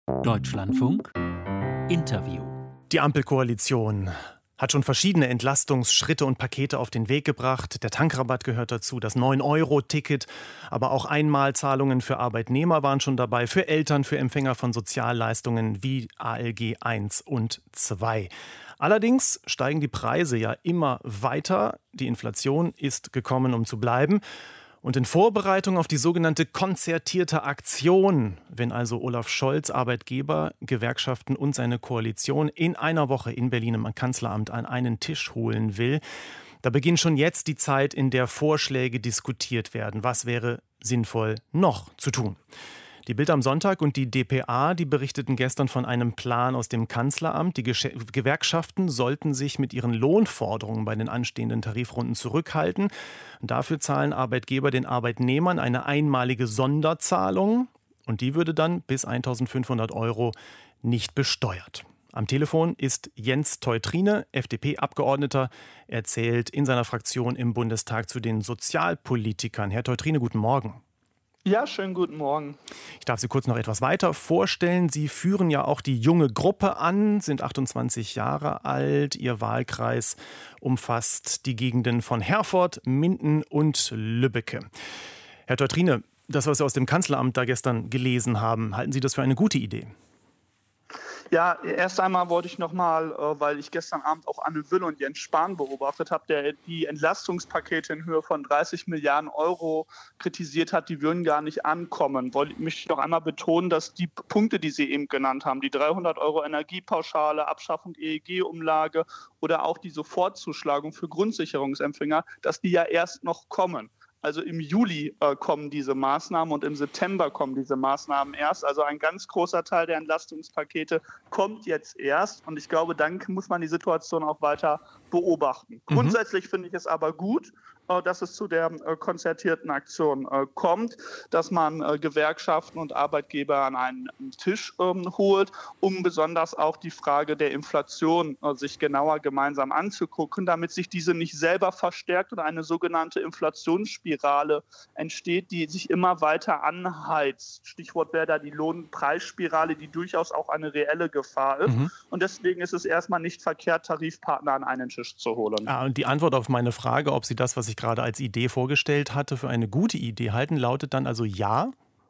Deutschlandfunk Interview. Die Ampelkoalition hat schon verschiedene Entlastungsschritte und Pakete auf den Weg gebracht. Der Tankrabatt gehört dazu, das 9-Euro-Ticket, aber auch Einmalzahlungen für Arbeitnehmer waren schon dabei, für Eltern, für Empfänger von Sozialleistungen wie ALG I und II. Allerdings steigen die Preise ja immer weiter. Die Inflation ist gekommen, um zu bleiben. Und in Vorbereitung auf die sogenannte konzertierte Aktion, wenn also Olaf Scholz, Arbeitgeber, Gewerkschaften und seine Koalition in einer Woche in Berlin im Kanzleramt an einen Tisch holen will, da beginnt schon jetzt die Zeit, in der Vorschläge diskutiert werden. Was wäre sinnvoll noch zu tun? Die Bild am Sonntag und die dpa, die berichteten gestern von einem Plan aus dem Kanzleramt. Die Gewerkschaften sollten sich mit ihren Lohnforderungen bei den anstehenden Tarifrunden zurückhalten. Dafür zahlen Arbeitgeber den Arbeitnehmern eine einmalige Sonderzahlung. Und die würde dann bis 1.500 € nicht besteuert. Am Telefon ist Jens Teutrine, FDP-Abgeordneter. Er zählt in seiner Fraktion im Bundestag zu den Sozialpolitikern. Herr Teutrine, guten Morgen. Ja, schönen guten Morgen. Ich darf Sie kurz noch etwas weiter vorstellen. Sie führen ja auch die junge Gruppe an, sind 28 Jahre alt. Ihr Wahlkreis umfasst die Gegenden von Herford, Minden und Lübbecke. Herr Teutrine, das, was Sie aus dem Kanzleramt da gestern gelesen haben, halten Sie das für eine gute Idee? Ja, erst einmal wollte ich nochmal, weil ich gestern Abend auch Anne Will und Jens Spahn beobachtet habe, der die Entlastungspakete in Höhe von 30 Milliarden € kritisiert hat, die würden gar nicht ankommen. Möchte ich noch einmal betonen, dass die Punkte, die Sie eben genannt haben, die 300 € Energiepauschale, Abschaffung EEG-Umlage oder auch die Sofortzuschlagung für Grundsicherungsempfänger, dass die ja erst noch kommen. Also im Juli kommen diese Maßnahmen und im September kommen diese Maßnahmen erst. Also ein ganz großer Teil der Entlastungspakete kommt jetzt erst. Und ich glaube, dann muss man die Situation auch weiter beobachten. Grundsätzlich finde ich es aber gut, dass es zu der konzertierten Aktion kommt, dass man Gewerkschaften und Arbeitgeber an einen Tisch holt, um besonders auch die Frage der Inflation sich genauer gemeinsam anzugucken, damit sich diese nicht selber verstärkt und eine sogenannte Inflationsspirale entsteht, die sich immer weiter anheizt. Stichwort wäre da die Lohnpreisspirale, die durchaus auch eine reelle Gefahr ist. Und deswegen ist es erstmal nicht verkehrt, Tarifpartner an einen Tisch zu holen. Und die Antwort auf meine Frage, ob Sie das, was ich gerade als Idee vorgestellt hatte, für eine gute Idee halten, lautet dann also ja?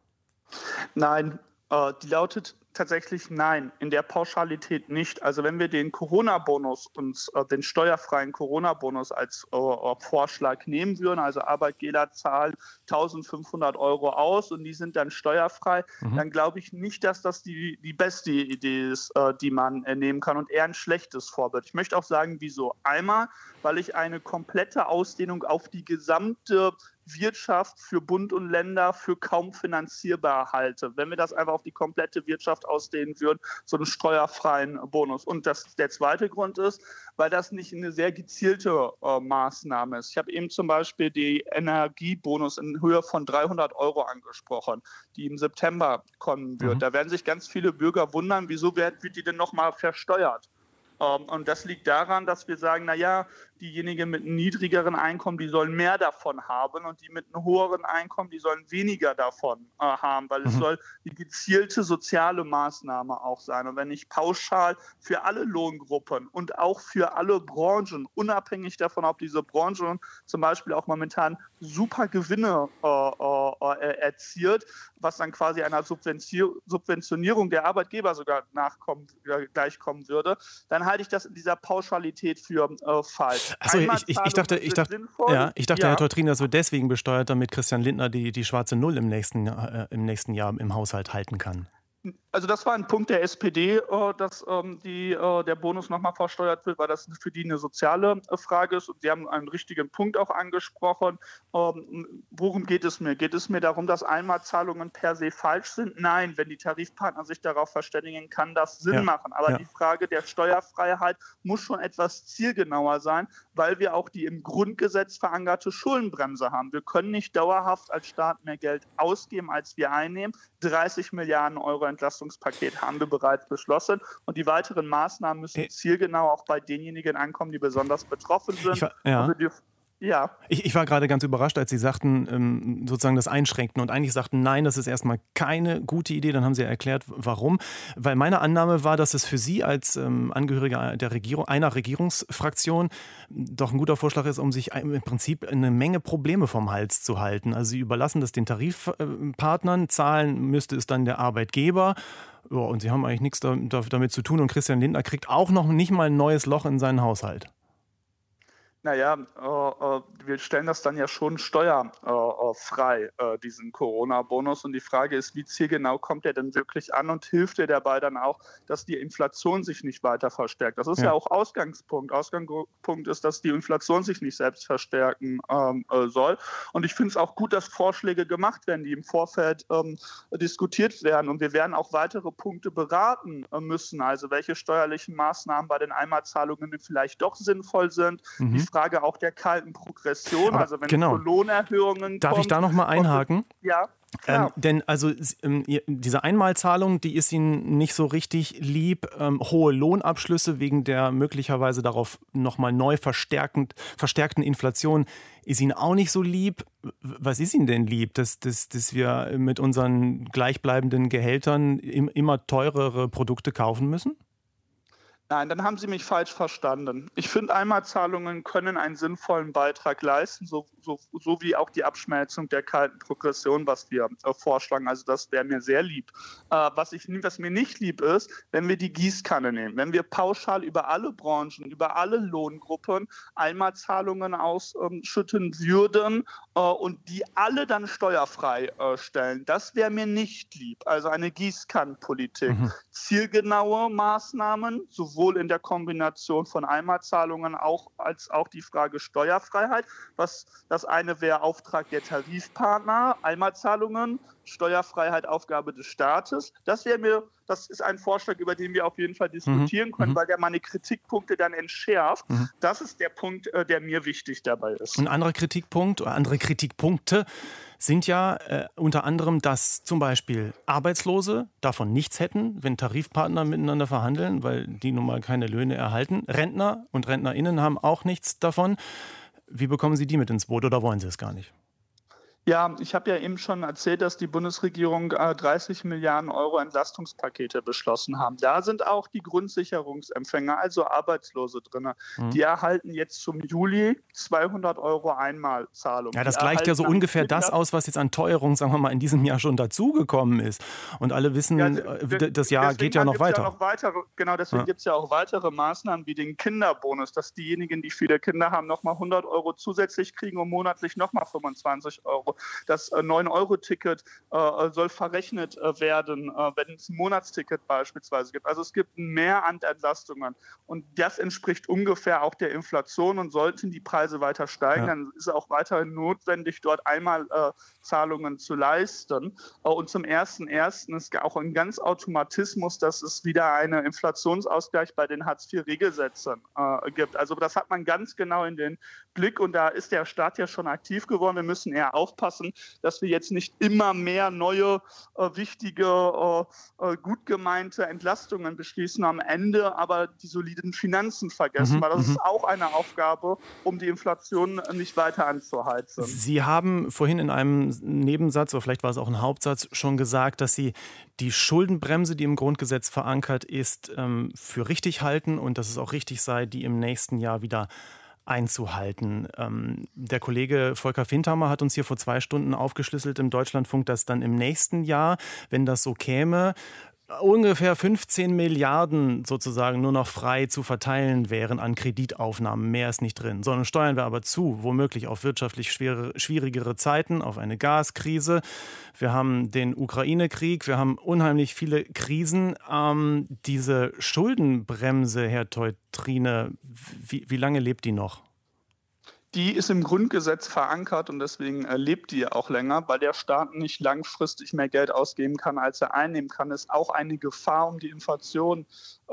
Nein, die lautet tatsächlich nein, in der Pauschalität nicht. Also wenn wir den Corona-Bonus, den steuerfreien Corona-Bonus als Vorschlag nehmen würden, also Arbeitgeber zahlen 1.500 € aus und die sind dann steuerfrei, dann glaube ich nicht, dass das die beste Idee ist, die man nehmen kann und eher ein schlechtes Vorbild. Ich möchte auch sagen, wieso. Einmal, weil ich eine komplette Ausdehnung auf die gesamte Wirtschaft für Bund und Länder für kaum finanzierbar halte. Wenn wir das einfach auf die komplette Wirtschaft ausdehnen würden, so einen steuerfreien Bonus. Und der zweite Grund ist, weil das nicht eine sehr gezielte Maßnahme ist. Ich habe eben zum Beispiel die Energiebonus in Höhe von 300 € angesprochen, die im September kommen wird. Da werden sich ganz viele Bürger wundern, wieso wird die denn nochmal versteuert? Und das liegt daran, dass wir sagen, diejenigen mit einem niedrigeren Einkommen, die sollen mehr davon haben und die mit einem höheren Einkommen, die sollen weniger davon haben, weil es soll die gezielte soziale Maßnahme auch sein. Und wenn ich pauschal für alle Lohngruppen und auch für alle Branchen, unabhängig davon, ob diese Branchen zum Beispiel auch momentan super Gewinne erzielt, was dann quasi einer Subventionierung der Arbeitgeber sogar gleichkommen würde, dann halte ich das in dieser Pauschalität für falsch. Achso, ich dachte, Herr Teutrine, das wird deswegen besteuert, damit Christian Lindner die schwarze Null im nächsten Jahr im Haushalt halten kann. Also das war ein Punkt der SPD, dass der Bonus nochmal versteuert wird, weil das für die eine soziale Frage ist. Und Sie haben einen richtigen Punkt auch angesprochen. Worum geht es mir? Geht es mir darum, dass Einmalzahlungen per se falsch sind? Nein, wenn die Tarifpartner sich darauf verständigen, kann das Sinn machen. Aber die Frage der Steuerfreiheit muss schon etwas zielgenauer sein, weil wir auch die im Grundgesetz verankerte Schuldenbremse haben. Wir können nicht dauerhaft als Staat mehr Geld ausgeben, als wir einnehmen. 30 Milliarden € Entlastungspaket haben wir bereits beschlossen. Und die weiteren Maßnahmen müssen zielgenau auch bei denjenigen ankommen, die besonders betroffen sind. Ja. Ich war gerade ganz überrascht, als Sie sagten, sozusagen das Einschränken und eigentlich sagten, nein, das ist erstmal keine gute Idee. Dann haben Sie ja erklärt, warum. Weil meine Annahme war, dass es für Sie als Angehöriger der Regierung, einer Regierungsfraktion doch ein guter Vorschlag ist, um sich im Prinzip eine Menge Probleme vom Hals zu halten. Also Sie überlassen das den Tarifpartnern, zahlen müsste es dann der Arbeitgeber. Ja, und Sie haben eigentlich nichts damit zu tun. Und Christian Lindner kriegt auch noch nicht mal ein neues Loch in seinen Haushalt. Naja, wir stellen das dann ja schon steuerfrei, diesen Corona-Bonus. Und die Frage ist, wie zielgenau kommt der denn wirklich an und hilft er dabei dann auch, dass die Inflation sich nicht weiter verstärkt? Das ist ja auch Ausgangspunkt. Ausgangspunkt ist, dass die Inflation sich nicht selbst verstärken soll. Und ich finde es auch gut, dass Vorschläge gemacht werden, die im Vorfeld diskutiert werden. Und wir werden auch weitere Punkte beraten müssen. Also welche steuerlichen Maßnahmen bei den Einmalzahlungen vielleicht doch sinnvoll sind. Die Frage auch der kalten Progression, aber also wenn es zu Lohnerhöhungen Darf ich da noch mal einhaken? Ja. Denn also diese Einmalzahlung, die ist Ihnen nicht so richtig lieb. Hohe Lohnabschlüsse wegen der möglicherweise darauf nochmal neu verstärkten Inflation ist Ihnen auch nicht so lieb. Was ist Ihnen denn lieb? Dass wir mit unseren gleichbleibenden Gehältern immer teurere Produkte kaufen müssen? Nein, dann haben Sie mich falsch verstanden. Ich finde, Einmalzahlungen können einen sinnvollen Beitrag leisten, so wie auch die Abschmelzung der kalten Progression, was wir vorschlagen. Also das wäre mir sehr lieb. Was mir nicht lieb ist, wenn wir die Gießkanne nehmen, wenn wir pauschal über alle Branchen, über alle Lohngruppen Einmalzahlungen ausschütten würden und die alle dann steuerfrei stellen. Das wäre mir nicht lieb. Also eine Gießkannenpolitik. Zielgenaue Maßnahmen, sowohl in der Kombination von Einmalzahlungen als auch die Frage Steuerfreiheit. Das eine wäre Auftrag der Tarifpartner, Einmalzahlungen, Steuerfreiheit, Aufgabe des Staates. Das ist ein Vorschlag, über den wir auf jeden Fall diskutieren können, weil der meine Kritikpunkte dann entschärft. Das ist der Punkt, der mir wichtig dabei ist. Ein anderer Kritikpunkt oder andere Kritikpunkte sind ja unter anderem, dass zum Beispiel Arbeitslose davon nichts hätten, wenn Tarifpartner miteinander verhandeln, weil die nun mal keine Löhne erhalten. Rentner und RentnerInnen haben auch nichts davon. Wie bekommen Sie die mit ins Boot oder wollen Sie es gar nicht? Ja, ich habe ja eben schon erzählt, dass die Bundesregierung 30 Milliarden Euro Entlastungspakete beschlossen haben. Da sind auch die Grundsicherungsempfänger, also Arbeitslose drin. Die erhalten jetzt zum Juli 200 Euro Einmalzahlung. Ja, das gleicht ja so ungefähr das aus, was jetzt an Teuerung, sagen wir mal, in diesem Jahr schon dazugekommen ist. Und alle wissen, das Jahr geht ja noch weiter. Deswegen gibt es ja auch weitere Maßnahmen wie den Kinderbonus, dass diejenigen, die viele Kinder haben, nochmal 100 Euro zusätzlich kriegen und monatlich nochmal 25 Euro. Das 9-Euro-Ticket soll verrechnet werden, wenn es ein Monatsticket beispielsweise gibt. Also es gibt mehr an Entlastungen. Und das entspricht ungefähr auch der Inflation. Und sollten die Preise weiter steigen, dann ist es auch weiterhin notwendig, dort einmal Zahlungen zu leisten. Und zum 1.1. ist auch ein ganz Automatismus, dass es wieder einen Inflationsausgleich bei den Hartz-IV-Regelsätzen gibt. Also das hat man ganz genau in den Blick. Und da ist der Staat ja schon aktiv geworden. Wir müssen eher aufpassen, dass wir jetzt nicht immer mehr neue, wichtige, gut gemeinte Entlastungen beschließen, am Ende aber die soliden Finanzen vergessen, weil das ist auch eine Aufgabe, um die Inflation nicht weiter anzuheizen. Sie haben vorhin in einem Nebensatz, oder vielleicht war es auch ein Hauptsatz, schon gesagt, dass Sie die Schuldenbremse, die im Grundgesetz verankert ist, für richtig halten und dass es auch richtig sei, die im nächsten Jahr wieder einzuhalten. Der Kollege Volker Findhammer hat uns hier vor 2 Stunden aufgeschlüsselt im Deutschlandfunk, dass dann im nächsten Jahr, wenn das so käme, ungefähr 15 Milliarden sozusagen nur noch frei zu verteilen wären an Kreditaufnahmen. Mehr ist nicht drin. Sondern steuern wir aber zu, womöglich auf wirtschaftlich schwierigere Zeiten, auf eine Gaskrise. Wir haben den Ukraine-Krieg, wir haben unheimlich viele Krisen. Diese Schuldenbremse, Herr Teutrine, wie lange lebt die noch? Die ist im Grundgesetz verankert und deswegen lebt die auch länger, weil der Staat nicht langfristig mehr Geld ausgeben kann, als er einnehmen kann. Ist auch eine Gefahr, um die Inflation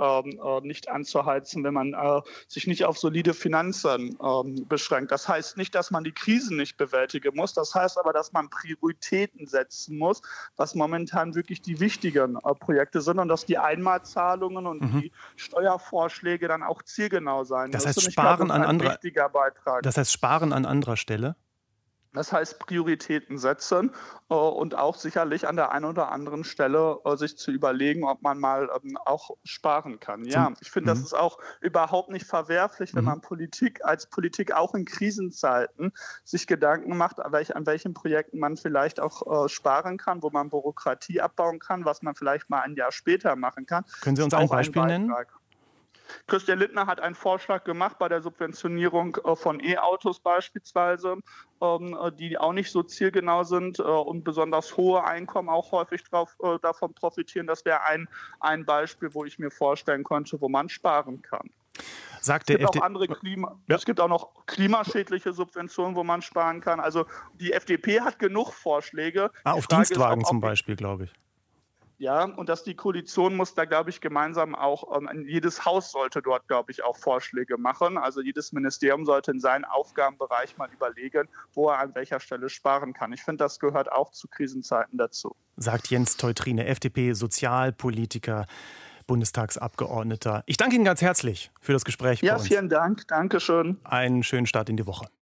nicht anzuheizen, wenn man sich nicht auf solide Finanzen beschränkt. Das heißt nicht, dass man die Krisen nicht bewältigen muss. Das heißt aber, dass man Prioritäten setzen muss, was momentan wirklich die wichtigen Projekte sind und dass die Einmalzahlungen und die Steuervorschläge dann auch zielgenau sein müssen. Das heißt, Sparen an andere. Das heißt, das Sparen an anderer Stelle? Das heißt, Prioritäten setzen und auch sicherlich an der einen oder anderen Stelle sich zu überlegen, ob man mal auch sparen kann. Ja, ich finde, das ist auch überhaupt nicht verwerflich, wenn man als Politik auch in Krisenzeiten sich Gedanken macht, an welchen Projekten man vielleicht auch sparen kann, wo man Bürokratie abbauen kann, was man vielleicht mal ein Jahr später machen kann. Können Sie uns ein Beispiel nennen? Christian Lindner hat einen Vorschlag gemacht bei der Subventionierung von E-Autos beispielsweise, die auch nicht so zielgenau sind und besonders hohe Einkommen auch häufig davon profitieren. Das wäre ein Beispiel, wo ich mir vorstellen könnte, wo man sparen kann. Es gibt auch noch klimaschädliche Subventionen, wo man sparen kann. Also die FDP hat genug Vorschläge. Auf Dienstwagen zum Beispiel, glaube ich. Ja, und dass die Koalition muss da, glaube ich, gemeinsam auch, jedes Haus sollte dort, glaube ich, auch Vorschläge machen. Also jedes Ministerium sollte in seinen Aufgabenbereich mal überlegen, wo er an welcher Stelle sparen kann. Ich finde, das gehört auch zu Krisenzeiten dazu. Sagt Jens Teutrine, FDP-Sozialpolitiker, Bundestagsabgeordneter. Ich danke Ihnen ganz herzlich für das Gespräch. Ja, vielen Dank. Dankeschön. Einen schönen Start in die Woche.